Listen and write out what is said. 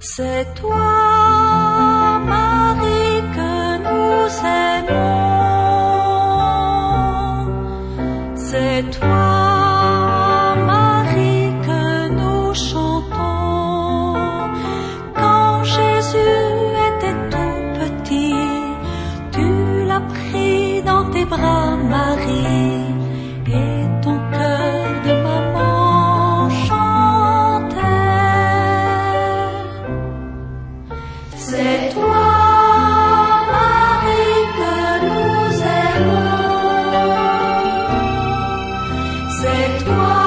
C'est toi, Marie, que nous aimons. C'est toi, Marie, que nous chantons. Quand Jésus était tout petit, tu l'as pris dans tes bras, Marie, et ton cœur de maman chantait. C'est toi, Marie, que nous aimons. C'est toi.